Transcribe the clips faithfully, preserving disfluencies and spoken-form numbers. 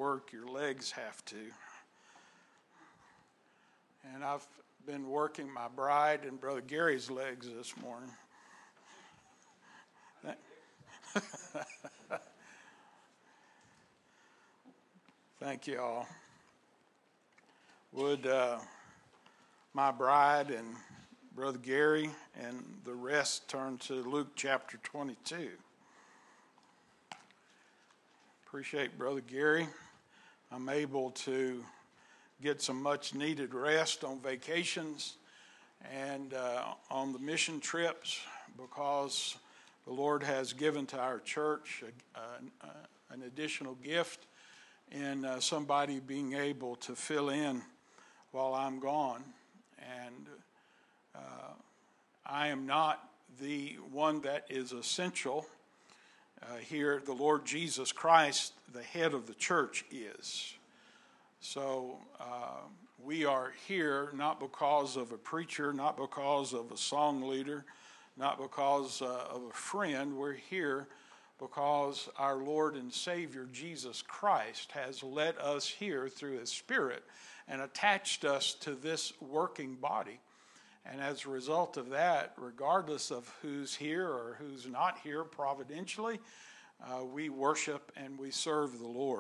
work, your legs have to. And I've been working my bride and Brother Gary's legs this morning. Thank you all. Would uh, my bride and Brother Gary and the rest turn to Luke chapter twenty-two. Appreciate Brother Gary. I'm able to get some much needed rest on vacations and uh, on the mission trips because the Lord has given to our church a, a, a, an additional gift in uh, somebody being able to fill in while I'm gone. And uh, I am not the one that is essential. Uh, here, the Lord Jesus Christ, the head of the church, is. So uh, we are here not because of a preacher, not because of a song leader, not because uh, of a friend. We're here because our Lord and Savior Jesus Christ has led us here through His Spirit and attached us to this working body. And as a result of that, regardless of who's here or who's not here providentially, uh, we worship and we serve the Lord.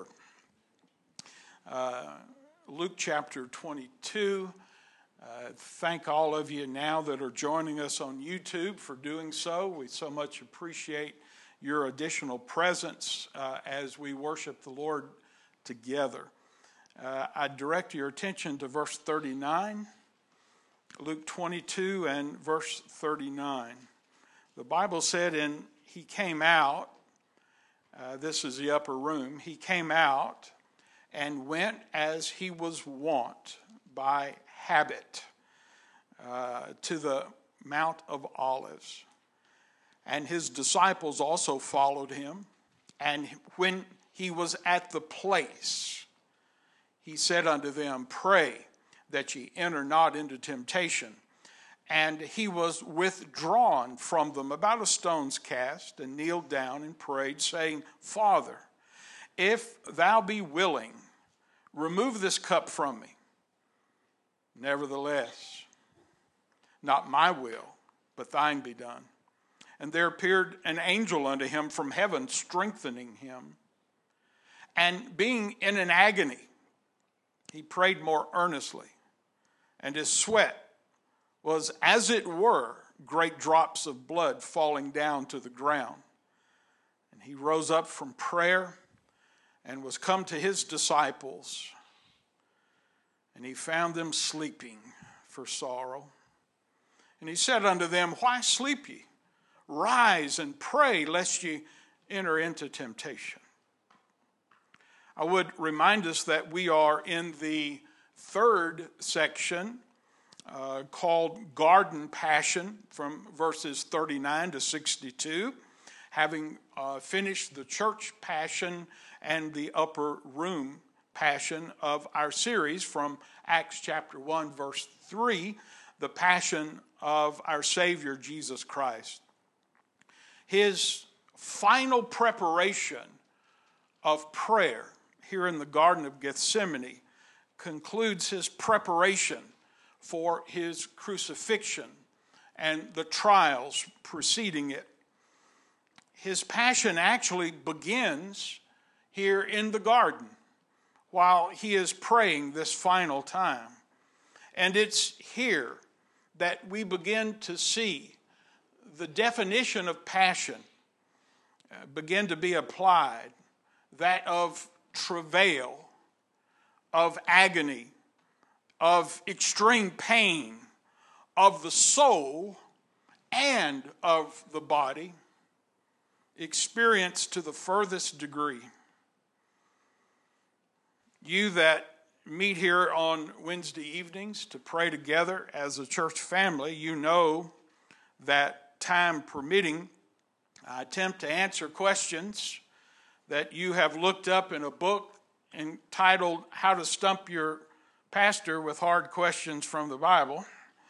Uh, Luke chapter twenty-two. Uh, thank all of you now that are joining us on YouTube for doing so. We so much appreciate your additional presence uh, as we worship the Lord together. Uh, I direct your attention to verse thirty-nine. Luke twenty-two and verse thirty-nine. The Bible said, and he came out, uh, this is the upper room, he came out and went as he was wont by habit uh, to the Mount of Olives. And his disciples also followed him. And when he was at the place, he said unto them, pray that ye enter not into temptation. And he was withdrawn from them about a stone's cast, and kneeled down and prayed, saying, Father, if thou be willing, remove this cup from me. Nevertheless, not my will, but thine be done. And there appeared an angel unto him from heaven, strengthening him. And being in an agony, he prayed more earnestly. And his sweat was, as it were, great drops of blood falling down to the ground. And he rose up from prayer and was come to his disciples. And he found them sleeping for sorrow. And he said unto them, why sleep ye? Rise and pray, lest ye enter into temptation. I would remind us that we are in the third section uh, called Garden Passion from verses thirty-nine to sixty-two, having uh, finished the church passion and the upper room passion of our series from Acts chapter one, verse three, the passion of our Savior Jesus Christ. His final preparation of prayer here in the Garden of Gethsemane concludes his preparation for his crucifixion and the trials preceding it. His passion actually begins here in the garden while he is praying this final time. And it's here that we begin to see the definition of passion uh, begin to be applied, that of travail, of agony, of extreme pain, of the soul and of the body, experienced to the furthest degree. You that meet here on Wednesday evenings to pray together as a church family, you know that time permitting, I attempt to answer questions that you have looked up in a book entitled How to Stump Your Pastor with Hard Questions from the Bible.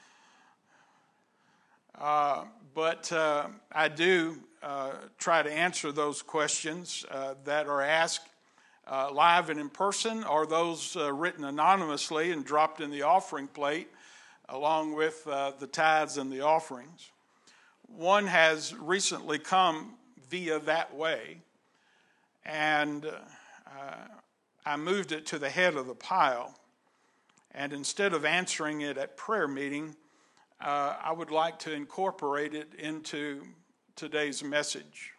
Uh, but uh, I do uh, try to answer those questions uh, that are asked uh, live and in person, or those uh, written anonymously and dropped in the offering plate along with uh, the tithes and the offerings. One has recently come via that way, and uh, I moved it to the head of the pile. And instead of answering it at prayer meeting, uh, I would like to incorporate it into today's message.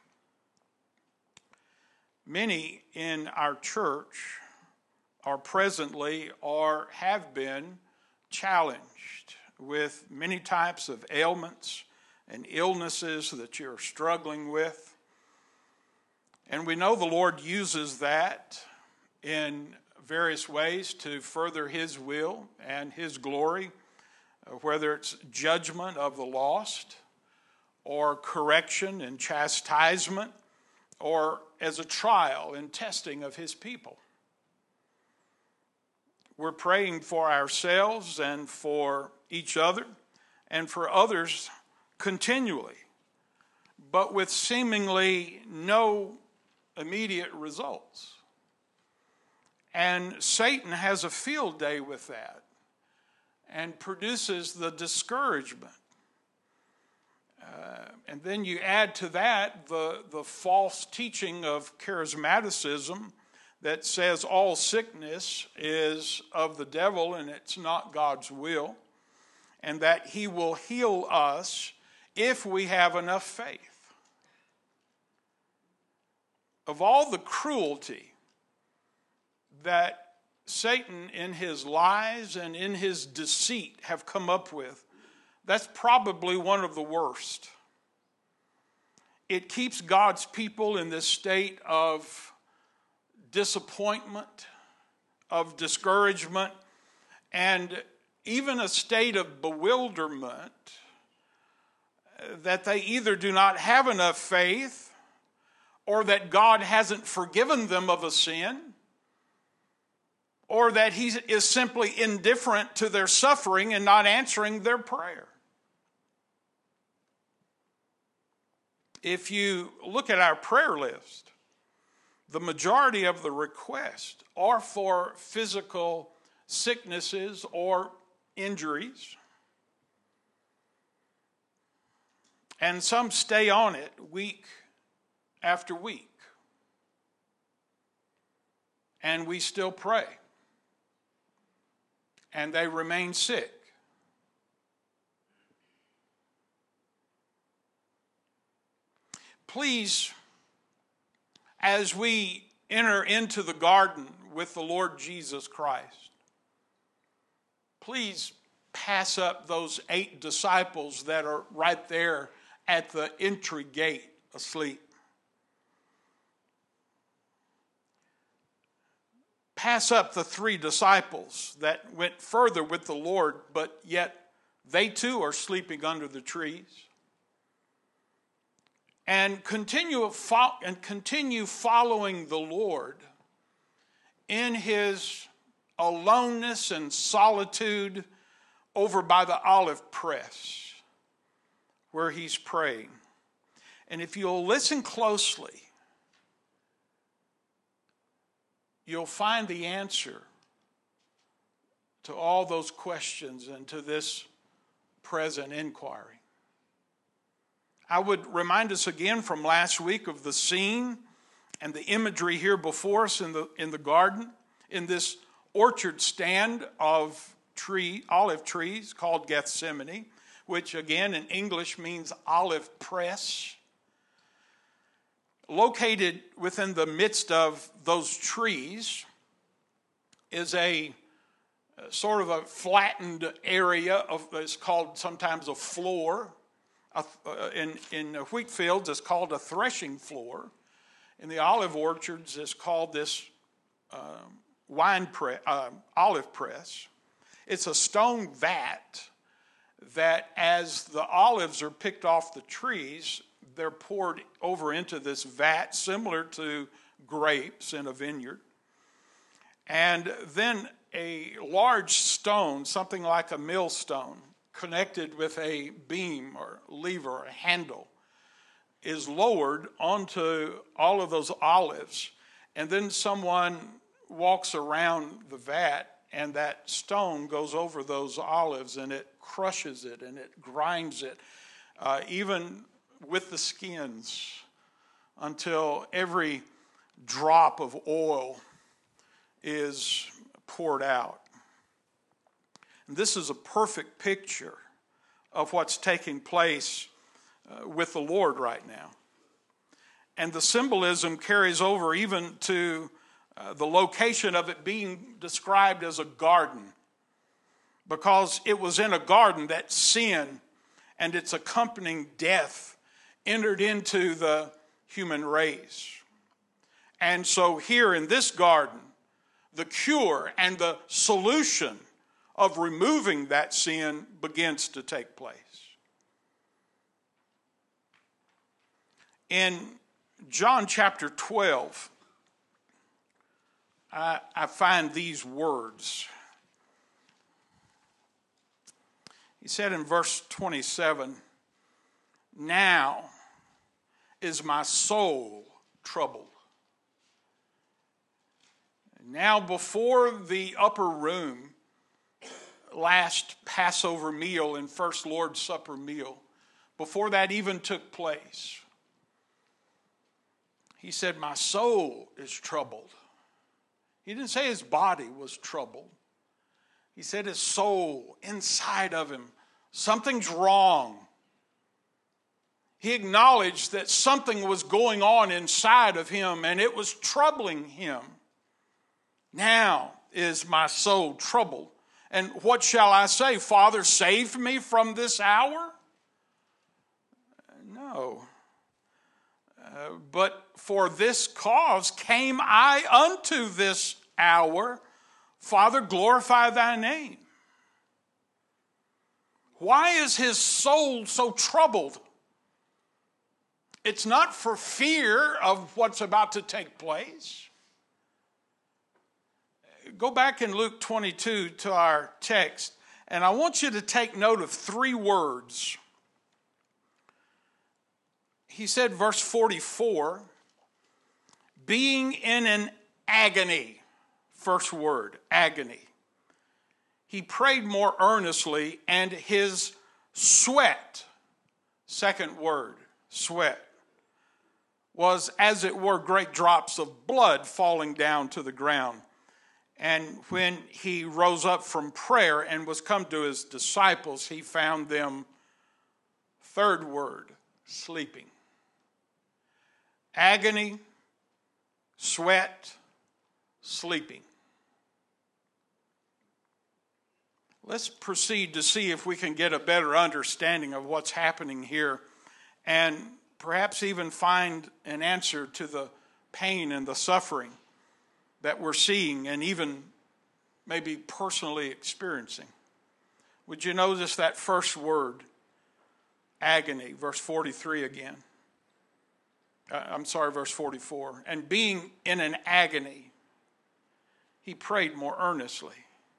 Many in our church are presently or have been challenged with many types of ailments and illnesses that you're struggling with. And we know the Lord uses that in various ways to further His will and His glory, whether it's judgment of the lost, or correction and chastisement, or as a trial and testing of His people. We're praying for ourselves and for each other and for others continually, but with seemingly no immediate results. And Satan has a field day with that and produces the discouragement. Uh, and then you add to that the, the false teaching of charismaticism that says all sickness is of the devil and it's not God's will, and that He will heal us if we have enough faith. Of all the cruelty that Satan in his lies and in his deceit have come up with, that's probably one of the worst. It keeps God's people in this state of disappointment, of discouragement, and even a state of bewilderment that they either do not have enough faith or that God hasn't forgiven them of a sin, or that He is simply indifferent to their suffering and not answering their prayer. If you look at our prayer list, the majority of the requests are for physical sicknesses or injuries. And some stay on it week after week. And we still pray. And they remain sick. Please, as we enter into the garden with the Lord Jesus Christ, please pass up those eight disciples that are right there at the entry gate asleep. Pass up the three disciples that went further with the Lord, but yet they too are sleeping under the trees. And continue, and continue following the Lord in His aloneness and solitude over by the olive press where He's praying. And if you'll listen closely, you'll find the answer to all those questions and to this present inquiry. I would remind us again from last week of the scene and the imagery here before us in the in the garden, in this orchard stand of tree, olive trees called Gethsemane, which again in English means olive press. Located within the midst of those trees is a sort of a flattened area of, it's called sometimes a floor. In, in wheat fields, it's called a threshing floor. In the olive orchards, it's called this uh, wine pre- uh, olive press. It's a stone vat that, as the olives are picked off the trees, they're poured over into this vat, similar to grapes in a vineyard. And then a large stone, something like a millstone, connected with a beam or lever or handle, is lowered onto all of those olives, And then someone walks around the vat, and that stone goes over those olives, and it crushes it, and it grinds it, uh, even with the skins, until every drop of oil is poured out. And this is a perfect picture of what's taking place uh, with the Lord right now. And the symbolism carries over even to uh, the location of it being described as a garden, because it was in a garden that sin and its accompanying death entered into the human race. And so here in this garden, the cure and the solution of removing that sin begins to take place. In John chapter twelve, I, I find these words. He said in verse twenty-seven, "Now is my soul troubled." Now, before the upper room, last Passover meal and first Lord's Supper meal, before that even took place, he said, "My soul is troubled." He didn't say his body was troubled. He said his soul inside of him, something's wrong. He acknowledged that something was going on inside of him, and it was troubling him. Now is my soul troubled. And what shall I say? Father, save me from this hour? No. Uh, but for this cause came I unto this hour. Father, glorify thy name. Why is his soul so troubled? It's not for fear of what's about to take place. Go back in Luke twenty-two to our text, and I want you to take note of three words. He said, verse forty-four, being in an agony. First word, agony. He prayed more earnestly, and his sweat, second word, sweat, was as it were great drops of blood falling down to the ground. And when he rose up from prayer and was come to his disciples, he found them, third word, sleeping. Agony, sweat, sleeping. Let's proceed to see if we can get a better understanding of what's happening here, and perhaps even find an answer to the pain and the suffering that we're seeing and even maybe personally experiencing. Would you notice that first word, agony, verse forty-three again? Uh, I'm sorry, verse forty-four. And being in an agony, he prayed more earnestly.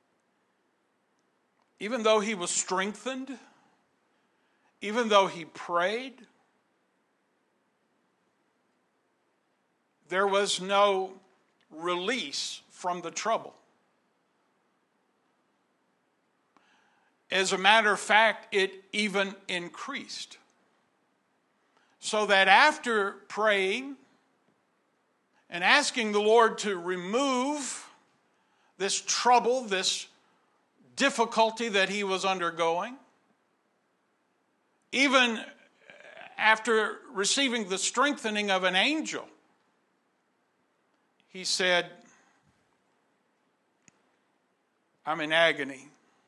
Even though he was strengthened, even though he prayed, there was no release from the trouble. As a matter of fact, it even increased. So that after praying and asking the Lord to remove this trouble, this difficulty that he was undergoing, even after receiving the strengthening of an angel, he said, I'm in agony.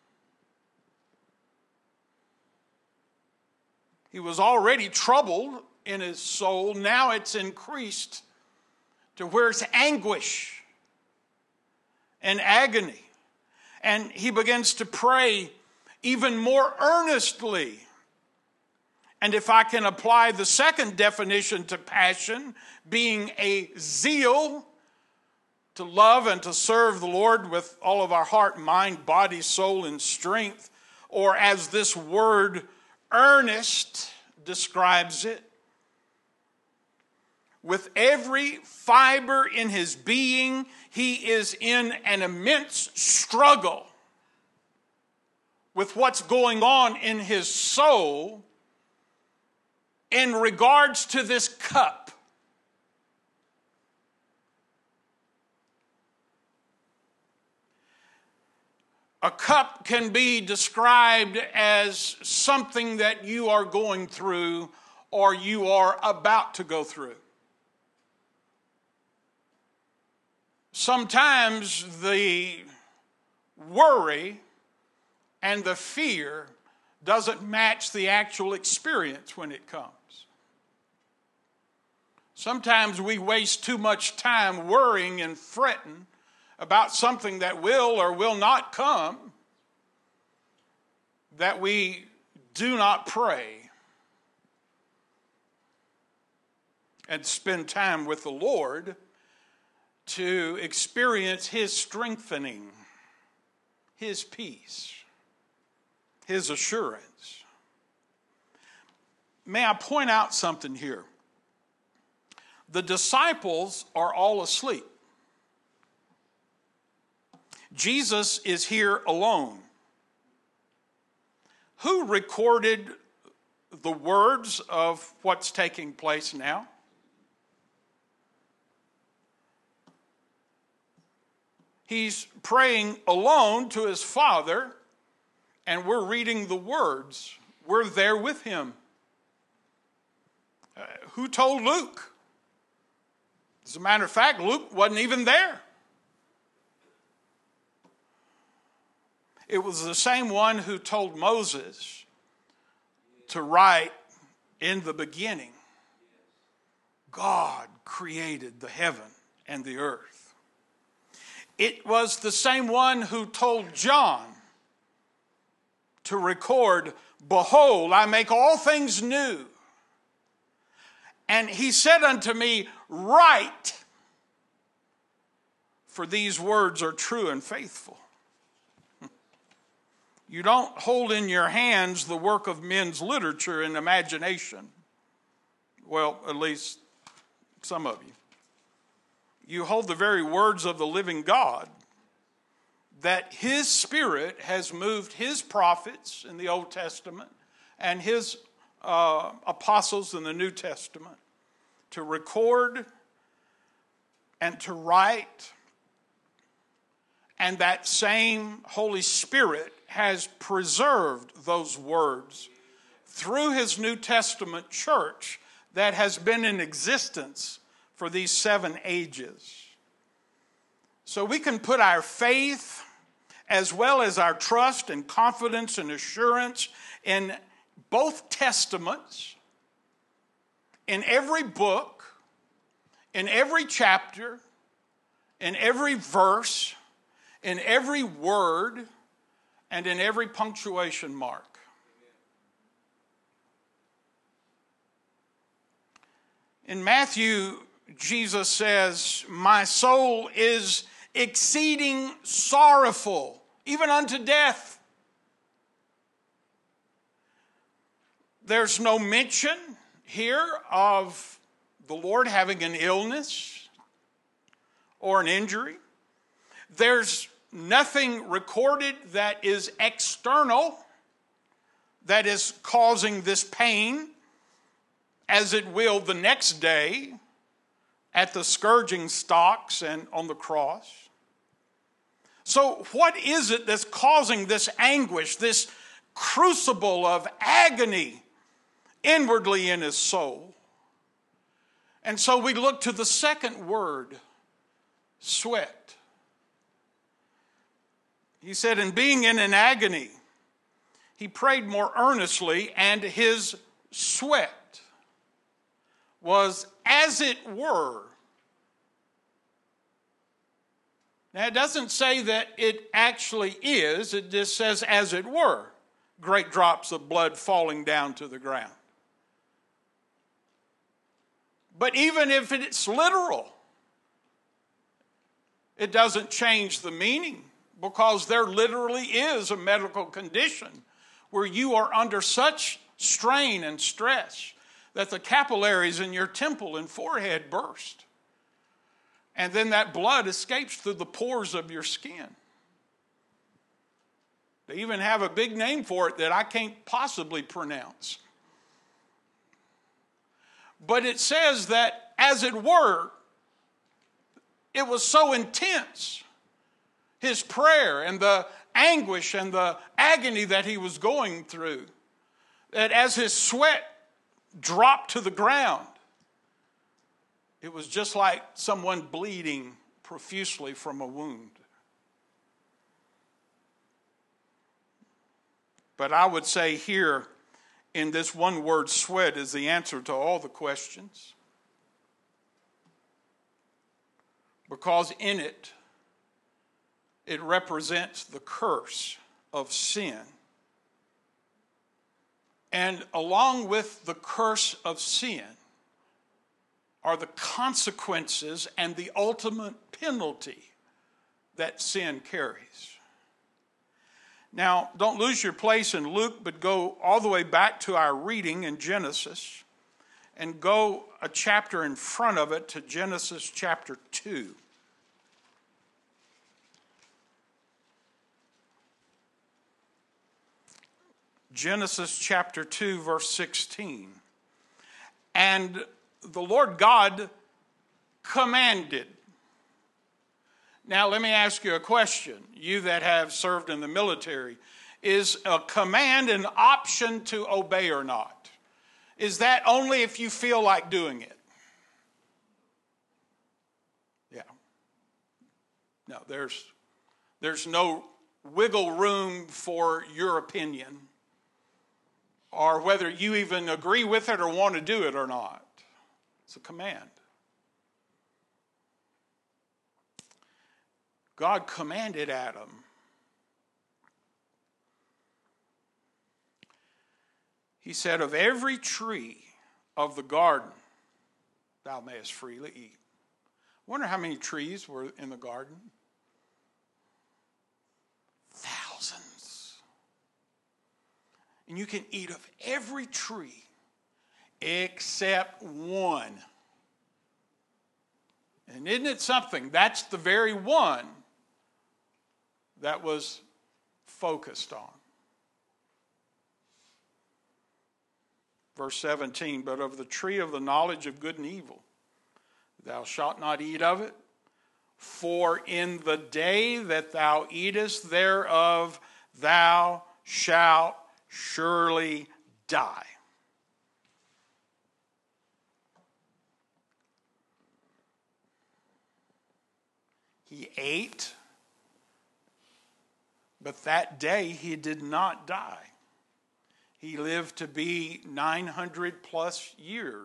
He was already troubled in his soul. Now it's increased to where it's anguish and agony. And he begins to pray even more earnestly. And if I can apply the second definition to passion, being a zeal to love and to serve the Lord with all of our heart, mind, body, soul, and strength, or as this word earnest describes it, With every fiber in his being, he is in an immense struggle with what's going on in his soul in regards to this cup. A cup can be described as something that you are going through or you are about to go through. Sometimes the worry and the fear doesn't match the actual experience when it comes. Sometimes we waste too much time worrying and fretting about something that will or will not come, that we do not pray and spend time with the Lord to experience his strengthening, his peace, his assurance. May I point out something here? The disciples are all asleep. Jesus is here alone. Who recorded the words of what's taking place now? He's praying alone to his Father, and we're reading the words. We're there with him. Uh, who told Luke? As a matter of fact, Luke wasn't even there. It was the same one who told Moses to write in the beginning, God created the heaven and the earth. It was the same one who told John to record, behold, I make all things new. And he said unto me, write, for these words are true and faithful. You don't hold in your hands the work of men's literature and imagination. Well, at least some of you. You hold the very words of the living God, that his Spirit has moved his prophets in the Old Testament and his uh, apostles in the New Testament to record and to write. And that same Holy Spirit has preserved those words through his New Testament church that has been in existence for these seven ages. So we can put our faith as well as our trust and confidence and assurance in both testaments, in every book, in every chapter, in every verse, in every word, and in every punctuation mark. In Matthew, Jesus says, my soul is exceeding sorrowful, even unto death. There's no mention here of the Lord having an illness or an injury. There's nothing recorded that is external that is causing this pain, as it will the next day at the scourging stocks and on the cross. So what is it that's causing this anguish, this crucible of agony inwardly in his soul? And so we look to the second word, sweat. He said, in being in an agony, he prayed more earnestly, and his sweat was as it were. Now, it doesn't say that it actually is. It just says as it were, great drops of blood falling down to the ground. But even if it's literal, it doesn't change the meaning, because there literally is a medical condition where you are under such strain and stress that the capillaries in your temple and forehead burst. And then that blood escapes through the pores of your skin. They even have a big name for it that I can't possibly pronounce. But it says that, as it were, it was so intense, his prayer and the anguish and the agony that he was going through, that as his sweat dropped to the ground, it was just like someone bleeding profusely from a wound. But I would say here, in this one word, sweat, is the answer to all the questions. Because in it, it represents the curse of sin. And along with the curse of sin are the consequences and the ultimate penalty that sin carries. Now, don't lose your place in Luke, but go all the way back to our reading in Genesis and go a chapter in front of it to Genesis chapter two. Genesis chapter two, verse sixteen. And the Lord God commanded. Now, let me ask you a question. You that have served in the military, is a command an option to obey or not? Is that only if you feel like doing it? Yeah. No, there's, there's no wiggle room for your opinion or whether you even agree with it or want to do it or not. It's a command. God commanded Adam. He said, of every tree of the garden thou mayest freely eat. Wonder how many trees were in the garden? Thousands. And you can eat of every tree except one. And isn't it something? That's the very one that was focused on. Verse seventeen, but of the tree of the knowledge of good and evil, thou shalt not eat of it, for in the day that thou eatest thereof, thou shalt surely die. He ate, but that day he did not die. He lived to be nine hundred plus years,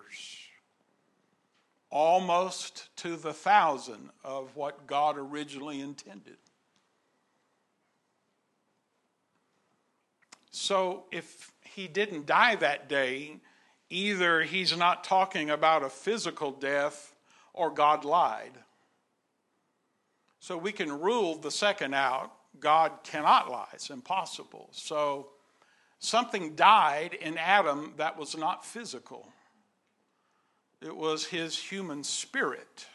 almost to the thousand of what God originally intended. So if he didn't die that day, either he's not talking about a physical death or God lied. So we can rule the second out. God cannot lie. It's impossible. So something died in Adam that was not physical. It was his human spirit.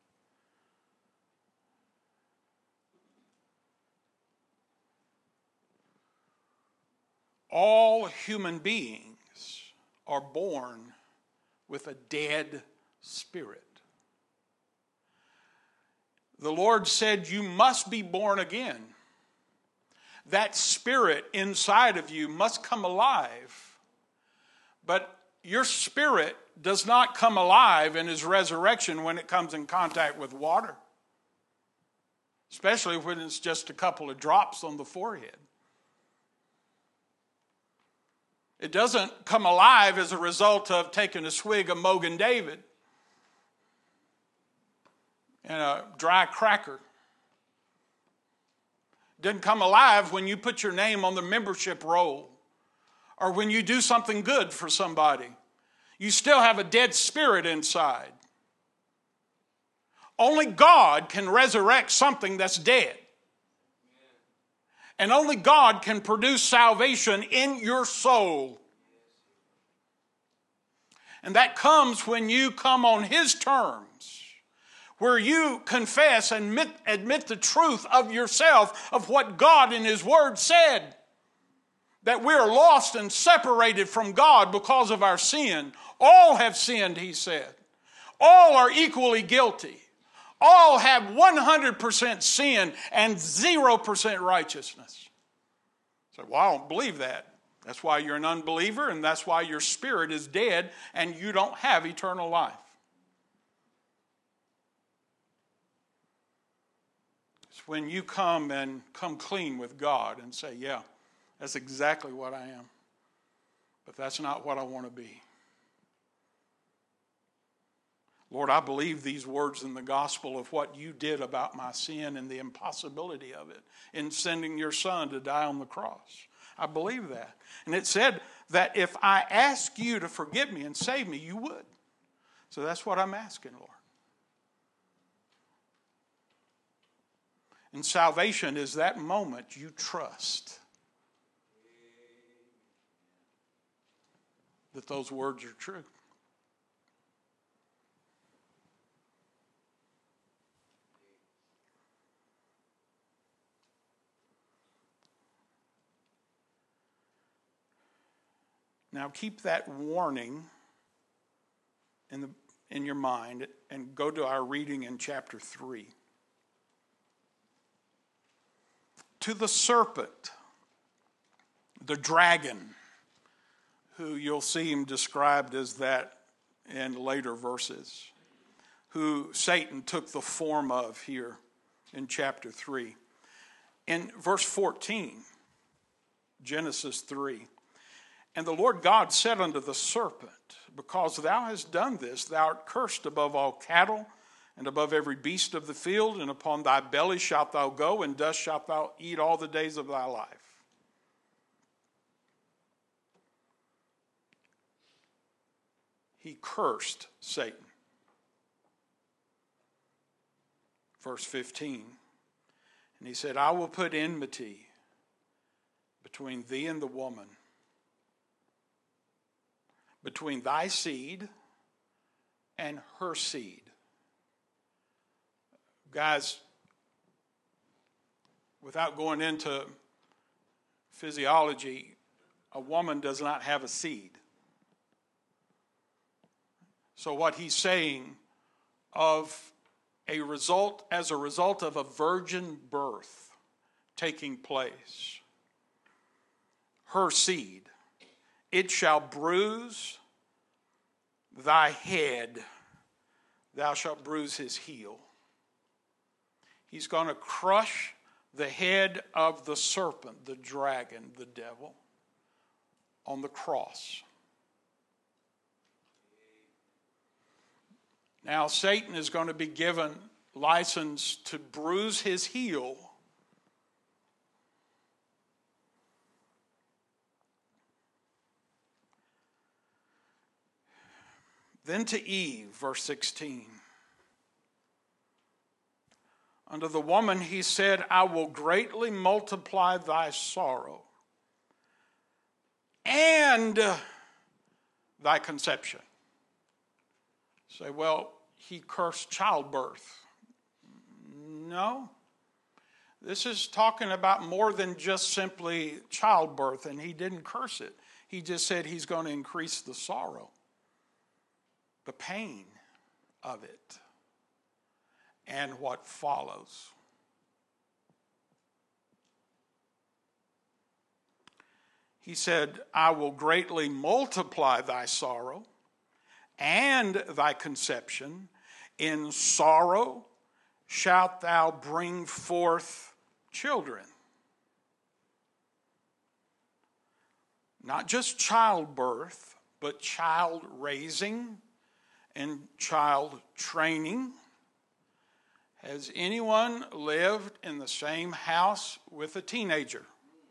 All human beings are born with a dead spirit. The Lord said, you must be born again. That spirit inside of you must come alive. But your spirit does not come alive in his resurrection when it comes in contact with water. Especially when it's just a couple of drops on the forehead. It doesn't come alive as a result of taking a swig of Mogan David and a dry cracker. Doesn't come alive when you put your name on the membership roll or when you do something good for somebody. You still have a dead spirit inside. Only God can resurrect something that's dead. And only God can produce salvation in your soul. And that comes when you come on his terms, where you confess and admit, admit the truth of yourself, of what God in his word said. That we are lost and separated from God because of our sin. All have sinned, he said. All are equally guilty. All have one hundred percent sin and zero percent righteousness. So, well, I don't believe that. That's why you're an unbeliever, and that's why your spirit is dead and you don't have eternal life. It's when you come and come clean with God and say, yeah, that's exactly what I am. But that's not what I want to be. Lord, I believe these words in the gospel of what you did about my sin and the impossibility of it in sending your son to die on the cross. I believe that. And it said that if I ask you to forgive me and save me, you would. So that's what I'm asking, Lord. And salvation is that moment you trust that those words are true. Now keep that warning in the in your mind and go to our reading in chapter three. To the serpent, the dragon, who you'll see him described as that in later verses, who Satan took the form of here in chapter three. In verse fourteen, Genesis three, and the Lord God said unto the serpent, because thou hast done this, thou art cursed above all cattle, and above every beast of the field, and upon thy belly shalt thou go, and dust shalt thou eat all the days of thy life. He cursed Satan. Verse fifteen, and he said, I will put enmity between thee and the woman, between thy seed and her seed. Guys, without going into physiology, a woman does not have a seed. So what he's saying of a result, as a result of a virgin birth taking place, her seed, it shall bruise thy head, thou shalt bruise his heel. He's going to crush the head of the serpent, the dragon, the devil, on the cross. Now, Satan is going to be given license to bruise his heel. Then to Eve, verse sixteen. Unto the woman he said, I will greatly multiply thy sorrow and thy conception. Say, well, he cursed childbirth. No. This is talking about more than just simply childbirth, and he didn't curse it. He just said he's going to increase the sorrow, the pain of it, and what follows. He said, I will greatly multiply thy sorrow and thy conception. In sorrow shalt thou bring forth children. Not just childbirth, but child raising and child training. Has anyone lived in the same house with a teenager?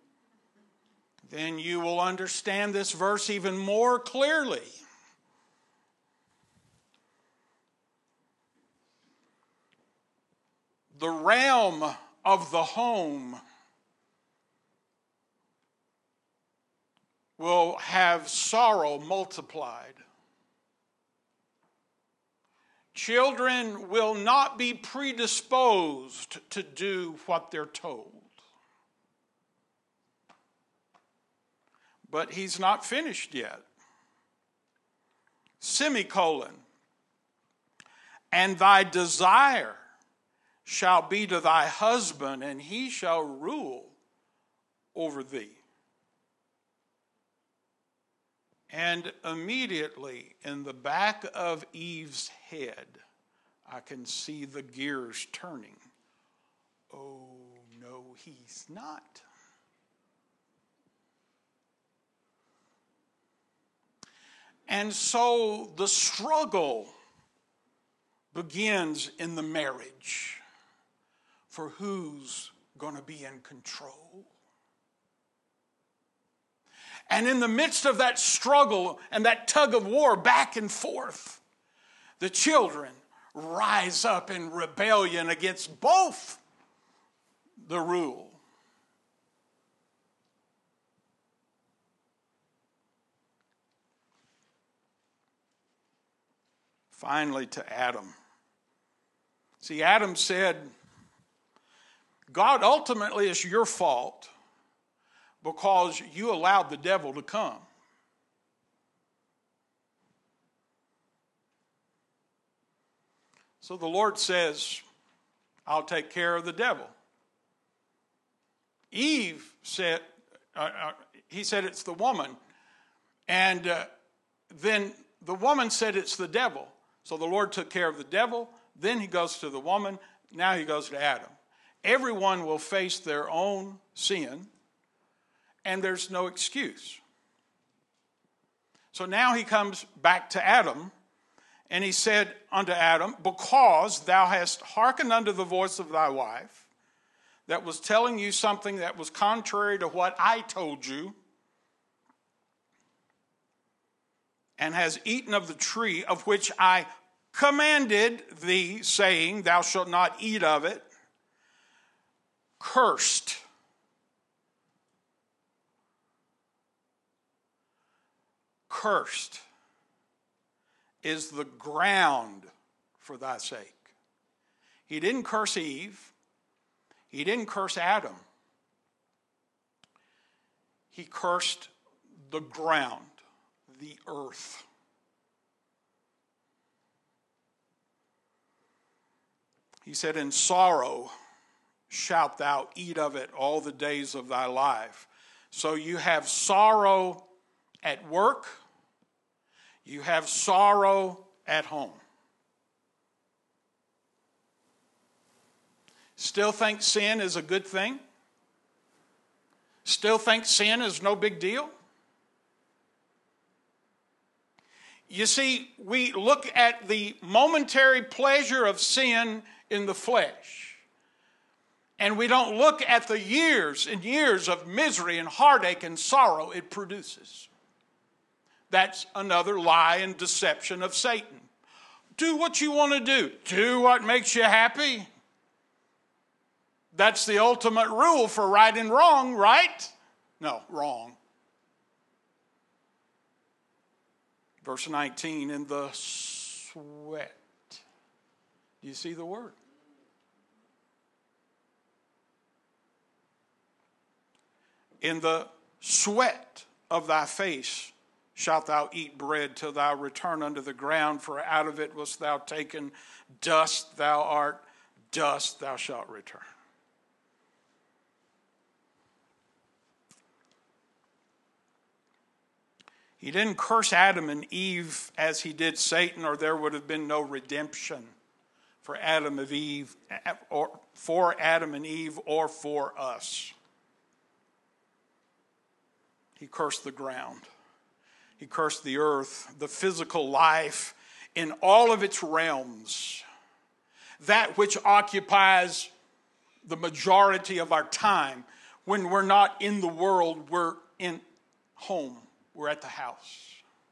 Then you will understand this verse even more clearly. The realm of the home will have sorrow multiplied. children will not be predisposed to do what they're told. But he's not finished yet. Semicolon. And thy desire shall be to thy husband, and he shall rule over thee. And immediately in the back of Eve's head, I can see the gears turning. Oh, no, he's not. And so the struggle begins in the marriage for who's going to be in control. And in the midst of that struggle and that tug of war back and forth, the children rise up in rebellion against both the rule. Finally, to Adam. See, Adam said, God, ultimately it's your fault because you allowed the devil to come. So the Lord says, I'll take care of the devil. Eve said, uh, uh, he said it's the woman. And uh, then the woman said it's the devil. So the Lord took care of the devil. Then he goes to the woman. Now he goes to Adam. Everyone will face their own sin, and there's no excuse. So now he comes back to Adam, and he said unto Adam, because thou hast hearkened unto the voice of thy wife, that was telling you something that was contrary to what I told you, and has eaten of the tree of which I commanded thee, saying, thou shalt not eat of it, cursed. Cursed is the ground for thy sake. He didn't curse Eve. He didn't curse Adam. He cursed the ground, the earth. He said, in sorrow shalt thou eat of it all the days of thy life. So you have sorrow at work. You have sorrow at home. Still think sin is a good thing? Still think sin is no big deal? You see, we look at the momentary pleasure of sin in the flesh, and we don't look at the years and years of misery and heartache and sorrow it produces. That's another lie and deception of Satan. Do what you want to do. Do what makes you happy. That's the ultimate rule for right and wrong, right? No, wrong. Verse nineteen, in the sweat. Do you see the word? In the sweat of thy face shalt thou eat bread till thou return unto the ground, for out of it wast thou taken. Dust thou art, dust thou shalt return. He didn't curse Adam and Eve as he did Satan, or there would have been no redemption for Adam and Eve, or for Adam and Eve, or for us. He cursed the ground. He cursed the earth, the physical life in all of its realms. That which occupies the majority of our time. When we're not in the world, we're in home. We're at the house.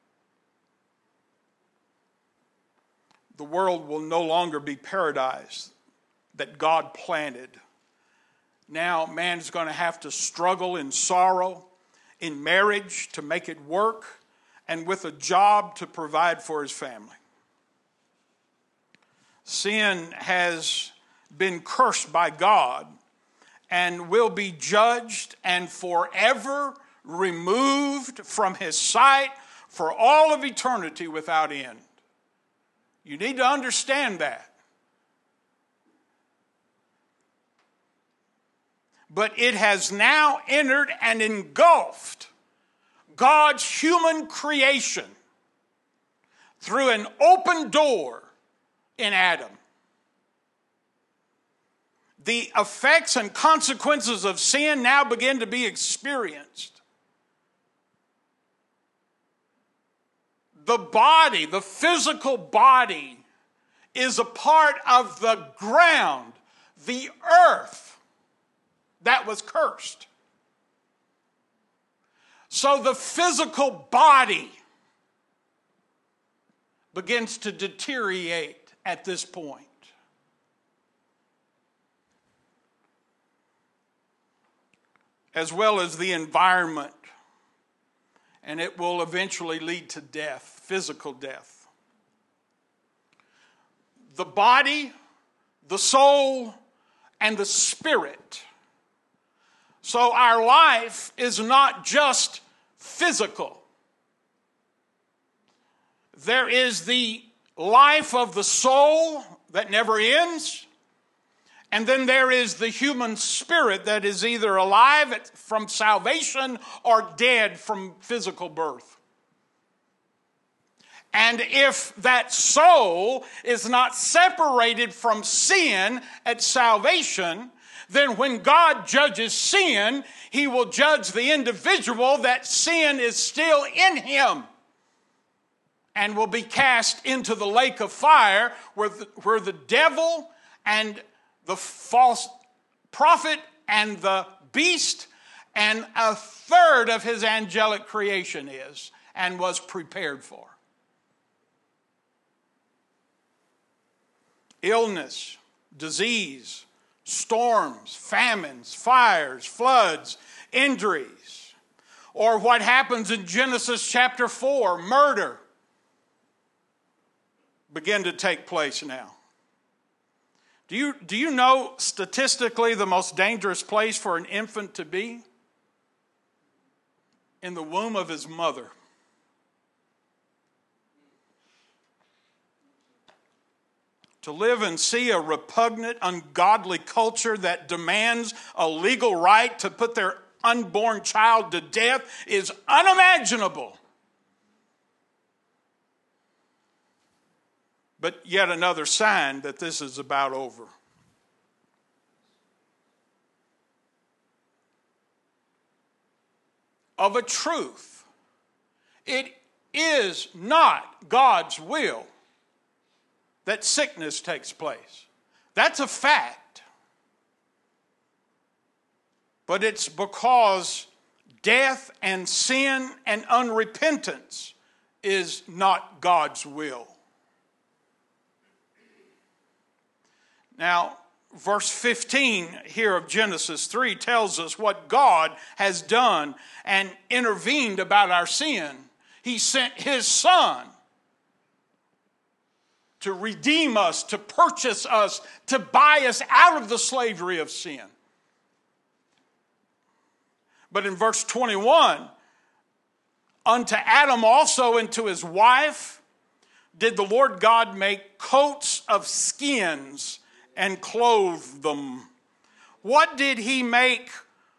The world will no longer be paradise that God planted. Now man's going to have to struggle in sorrow, in marriage to make it work, and with a job to provide for his family. sin has been cursed by God and will be judged and forever removed from his sight for all of eternity without end. You need to understand that. But it has now entered and engulfed God's human creation through an open door in Adam. The effects and consequences of sin now begin to be experienced. The body, the physical body, is a part of the ground, the earth that was cursed. So the physical body begins to deteriorate at this point. As well as the environment, and it will eventually lead to death, physical death. The body, the soul, and the spirit. So our life is not just physical. There is the life of the soul that never ends. And then there is the human spirit that is either alive from salvation or dead from physical birth. And if that soul is not separated from sin at salvation, then when God judges sin, he will judge the individual that sin is still in him and will be cast into the lake of fire where the, where the devil and the false prophet and the beast and a third of his angelic creation is and was prepared for. Illness, disease, storms, famines, fires, floods, injuries, or what happens in Genesis chapter four, murder, begin to take place now. Do you, do you know statistically the most dangerous place for an infant to be? In the womb of his mother. To live and see a repugnant, ungodly culture that demands a legal right to put their unborn child to death is unimaginable. But yet another sign that this is about over. Of a truth, it is not God's will that sickness takes place. That's a fact. But it's because death and sin and unrepentance is not God's will. Now, verse fifteen here of Genesis three tells us what God has done and intervened about our sin. He sent his Son to redeem us, to purchase us, to buy us out of the slavery of sin. But in verse twenty-one, unto Adam also and to his wife did the Lord God make coats of skins and clothe them. What did he make?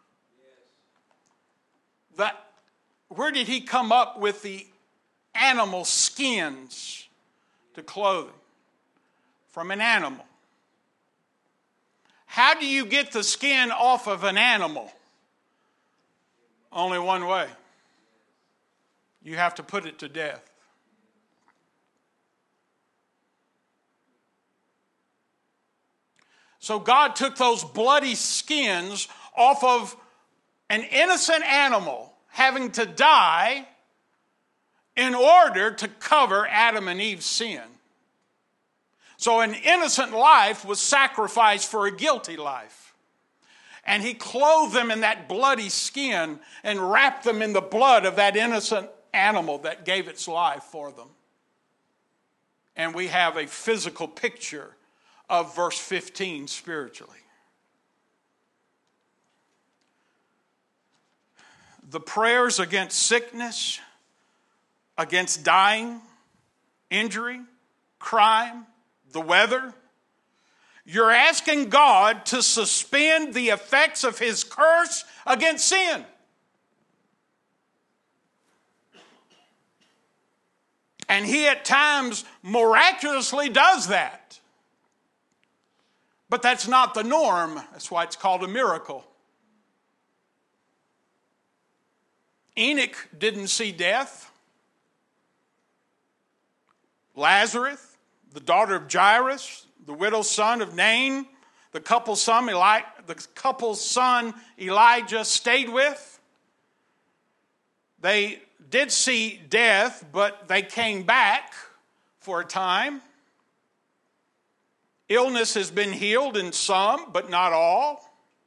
That, where did he come up with the animal skins to clothing? From an animal. How do you get the skin off of an animal? Only one way. You have to put it to death. So God took those bloody skins off of an innocent animal having to die in order to cover Adam and Eve's sin. So an innocent life was sacrificed for a guilty life. And he clothed them in that bloody skin and wrapped them in the blood of that innocent animal that gave its life for them. And we have a physical picture of verse fifteen spiritually. The prayers against sickness, against dying, injury, crime, the weather. You're asking God to suspend the effects of his curse against sin. And he at times miraculously does that. But that's not the norm. That's why it's called a miracle. Enoch didn't see death. Lazarus, the daughter of Jairus, the widow's son of Nain, the couple's son, Eli- the couple's son Elijah stayed with. They did see death, but they came back for a time. Illness has been healed in some, but not all.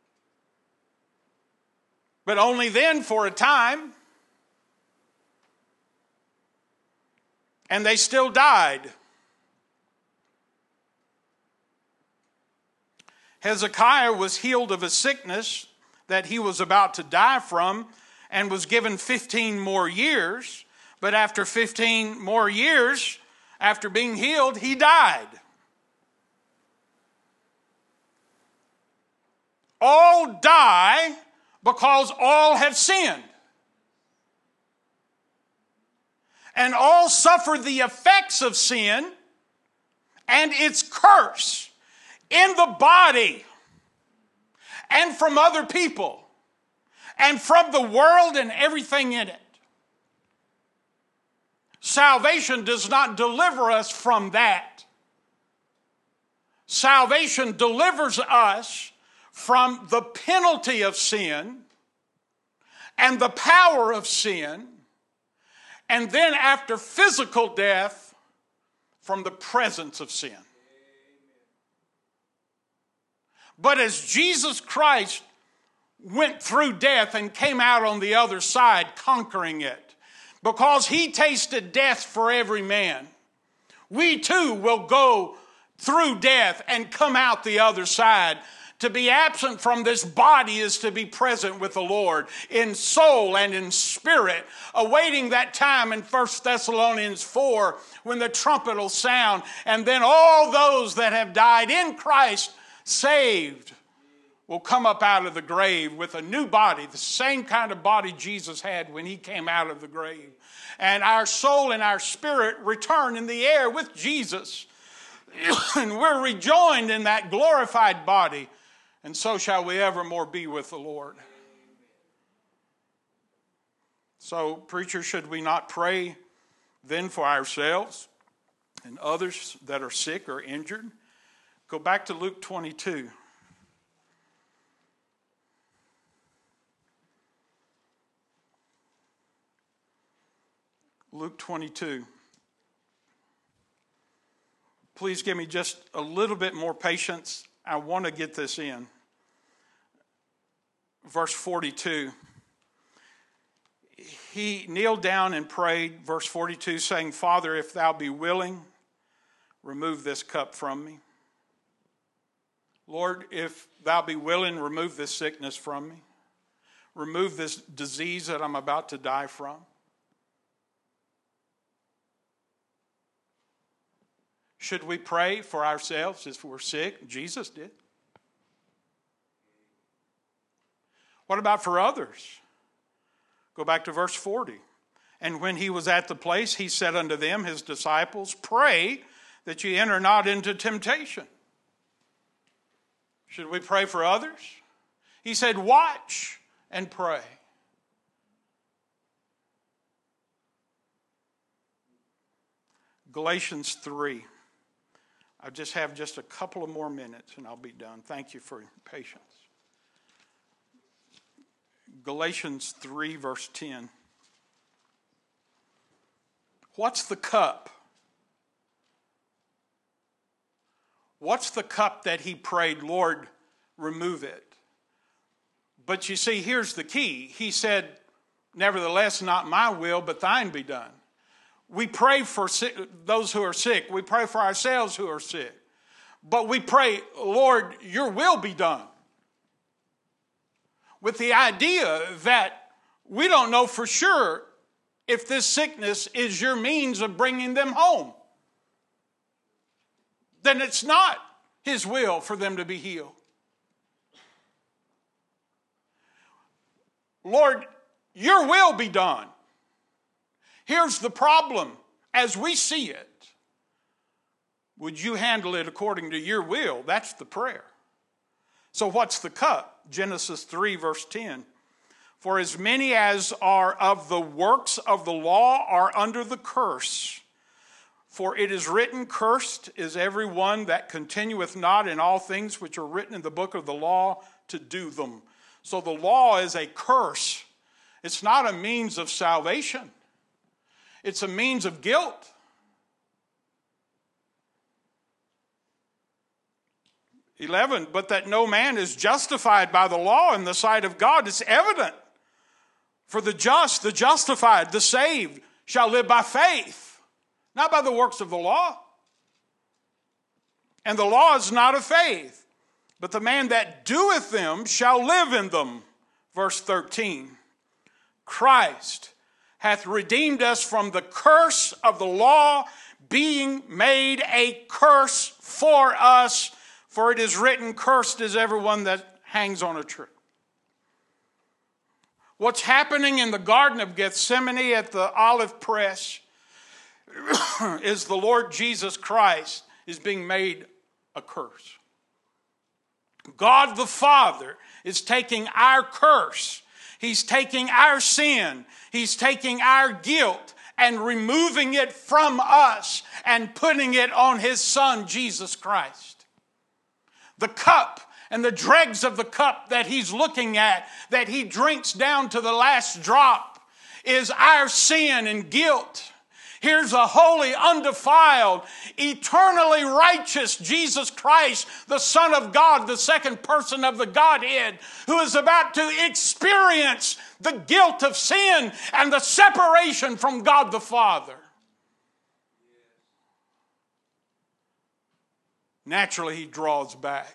But only then for a time. And they still died. Hezekiah was healed of a sickness that he was about to die from and was given fifteen more years. But after fifteen more years, after being healed, he died. All die because all have sinned. And all suffer the effects of sin and its curse in the body and from other people and from the world and everything in it. Salvation does not deliver us from that. Salvation delivers us from the penalty of sin and the power of sin, and then after physical death, from the presence of sin. But as Jesus Christ went through death and came out on the other side conquering it, because he tasted death for every man, we too will go through death and come out the other side. To be absent from this body is to be present with the Lord in soul and in spirit, awaiting that time in First Thessalonians four when the trumpet will sound, and then all those that have died in Christ saved will come up out of the grave with a new body, the same kind of body Jesus had when he came out of the grave. And our soul and our spirit return in the air with Jesus. And we're rejoined in that glorified body. And so shall we evermore be with the Lord. So, preacher, should we not pray then for ourselves and others that are sick or injured? Go back to Luke twenty-two. Luke twenty-two. Please give me just a little bit more patience. I want to get this in. Verse forty-two. He kneeled down and prayed, verse forty-two, saying, Father, if thou be willing, remove this cup from me. Lord, if thou be willing, remove this sickness from me. Remove this disease that I'm about to die from. Should we pray for ourselves if we're sick? Jesus did. What about for others? Go back to verse forty. And when he was at the place, he said unto them, his disciples, pray that ye enter not into temptation. Should we pray for others? He said, watch and pray. Galatians three. I just have just a couple of more minutes and I'll be done. Thank you for your patience. Galatians three, verse ten. What's the cup? What's the cup that he prayed, Lord, remove it? But you see, here's the key. He said, nevertheless, not my will, but thine be done. We pray for sick, those who are sick. We pray for ourselves who are sick. but we pray, Lord, your will be done. With the idea that we don't know for sure if this sickness is your means of bringing them home. Then it's not his will for them to be healed. Lord, your will be done. Here's the problem as we see it. Would you handle it according to your will? That's the prayer. So what's the cup? Genesis three verse ten. For as many as are of the works of the law are under the curse. For it is written, cursed is every one that continueth not in all things which are written in the book of the law to do them. So the law is a curse. It's not a means of salvation. It's a means of guilt. eleven, but that no man is justified by the law in the sight of God is evident. For the just, the justified, the saved shall live by faith, not by the works of the law. And the law is not of faith, but the man that doeth them shall live in them. Verse thirteen, Christ hath redeemed us from the curse of the law, being made a curse for us. For it is written, cursed is everyone that hangs on a tree. What's happening in the Garden of Gethsemane at the olive press is the Lord Jesus Christ is being made a curse. God the Father is taking our curse. He's taking our sin. He's taking our guilt and removing it from us and putting it on his Son, Jesus Christ. The cup and the dregs of the cup that he's looking at, that he drinks down to the last drop, is our sin and guilt. Here's a holy, undefiled, eternally righteous Jesus Christ, the Son of God, the second person of the Godhead, who is about to experience the guilt of sin and the separation from God the Father. Naturally, he draws back.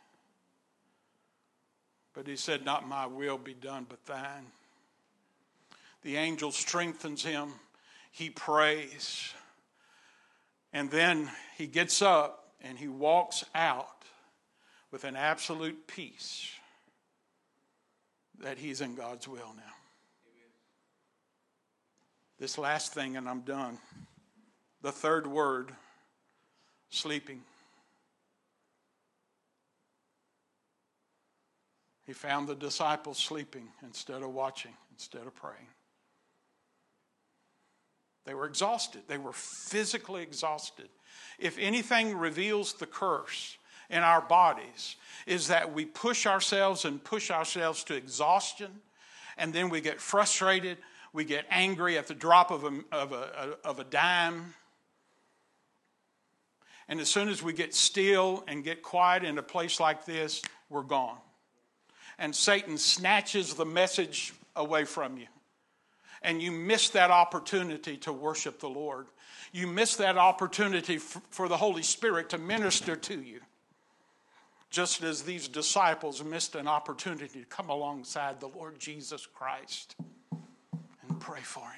But he said, not my will be done, but thine. The angel strengthens him. He prays. And then he gets up and he walks out with an absolute peace that he's in God's will now. Amen. This last thing, and I'm done. The third word, sleeping. He found the disciples sleeping instead of watching, instead of praying. They were exhausted. They were physically exhausted. If anything reveals the curse in our bodies, is that we push ourselves and push ourselves to exhaustion, and then we get frustrated. We get angry at the drop of a, of a, of a dime. And as soon as we get still and get quiet in a place like this, we're gone. And Satan snatches the message away from you. And you miss that opportunity to worship the Lord. You miss that opportunity f- for the Holy Spirit to minister to you. Just as these disciples missed an opportunity to come alongside the Lord Jesus Christ and pray for him.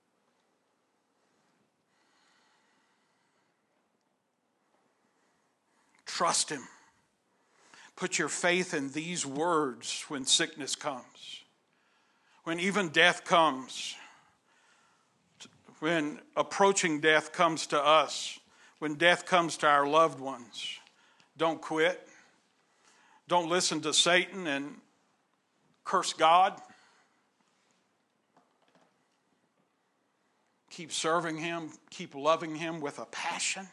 Trust him. Put your faith in these words when sickness comes, when even death comes, when approaching death comes to us, when death comes to our loved ones. Don't quit. Don't listen to Satan and curse God. Keep serving him. Keep loving him with a passion.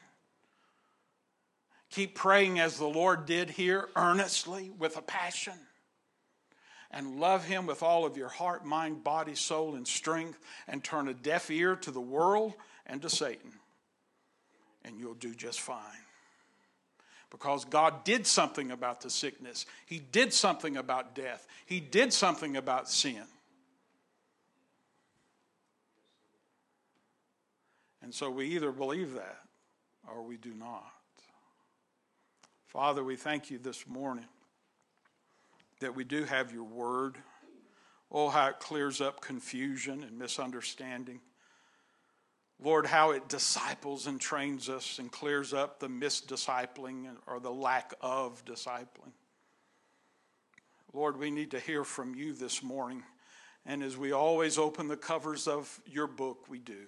Keep praying as the Lord did here, earnestly, with a passion. And love him with all of your heart, mind, body, soul, and strength. And turn a deaf ear to the world and to Satan. And you'll do just fine. Because God did something about the sickness. He did something about death. He did something about sin. And so we either believe that or we do not. Father, we thank you this morning that we do have your word. Oh, how it clears up confusion and misunderstanding. Lord, how it disciples and trains us and clears up the misdiscipling or the lack of discipling. Lord, we need to hear from you this morning. And as we always open the covers of your book, we do.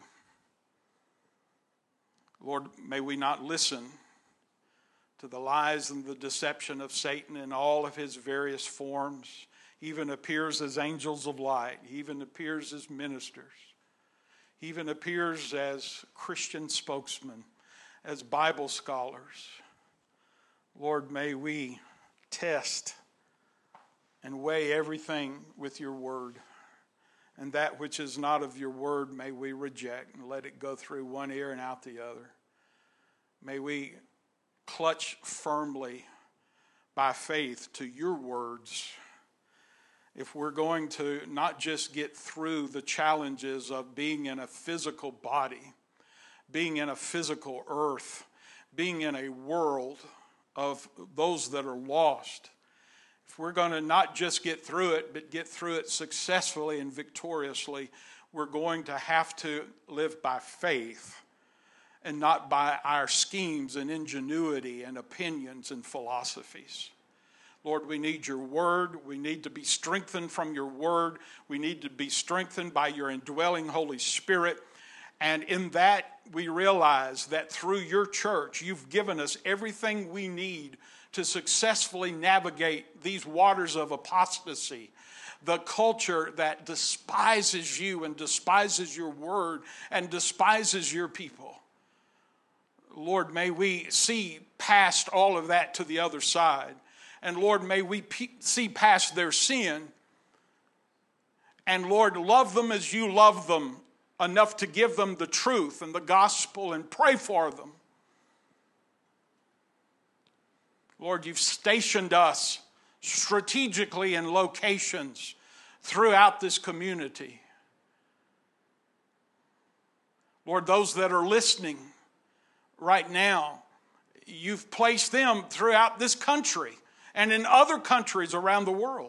Lord, may we not listen to the lies and the deception of Satan in all of his various forms. He even appears as angels of light. He even appears as ministers. He even appears as Christian spokesmen, as Bible scholars. Lord, may we test and weigh everything with your word. And that which is not of your word may we reject and let it go through one ear and out the other. May we clutch firmly by faith to your words if we're going to not just get through the challenges of being in a physical body, being in a physical earth, being in a world of those that are lost. If we're going to not just get through it, but get through it successfully and victoriously, we're going to have to live by faith and not by our schemes and ingenuity and opinions and philosophies. Lord, we need your word. We need to be strengthened from your word. We need to be strengthened by your indwelling Holy Spirit. And in that, we realize that through your church, you've given us everything we need to successfully navigate these waters of apostasy, the culture that despises you and despises your word and despises your people. Lord, may we see past all of that to the other side. And Lord, may we pe- see past their sin. And Lord, love them as you love them enough to give them the truth and the gospel and pray for them. Lord, you've stationed us strategically in locations throughout this community. Lord, those that are listening right now, you've placed them throughout this country and in other countries around the world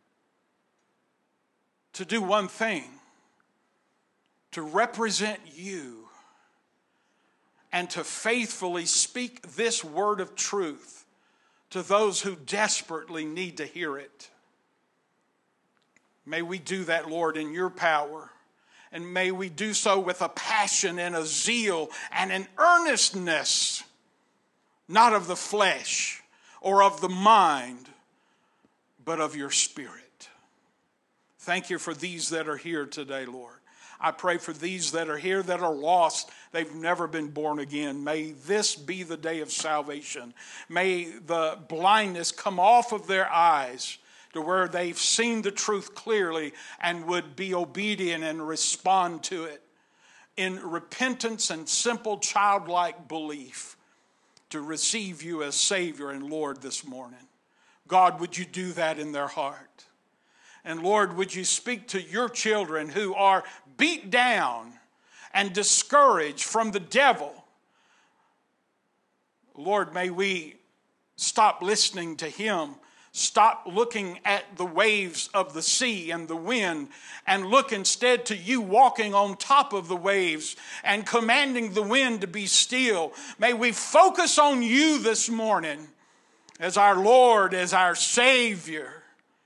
to do one thing, to represent you and to faithfully speak this word of truth to those who desperately need to hear it. May we do that, Lord, in your power. And may we do so with a passion and a zeal and an earnestness, not of the flesh or of the mind, but of your spirit. Thank you for these that are here today, Lord. I pray for these that are here that are lost. They've never been born again. May this be the day of salvation. May the blindness come off of their eyes to where they've seen the truth clearly and would be obedient and respond to it in repentance and simple childlike belief to receive you as Savior and Lord this morning. God, would you do that in their heart? And Lord, would you speak to your children who are beat down and discouraged from the devil? Lord, may we stop listening to him. Stop looking at the waves of the sea and the wind and look instead to you walking on top of the waves and commanding the wind to be still. May we focus on you this morning as our Lord, as our Savior.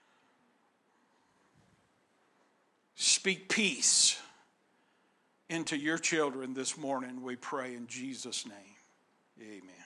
Speak peace into your children this morning, we pray in Jesus' name. Amen.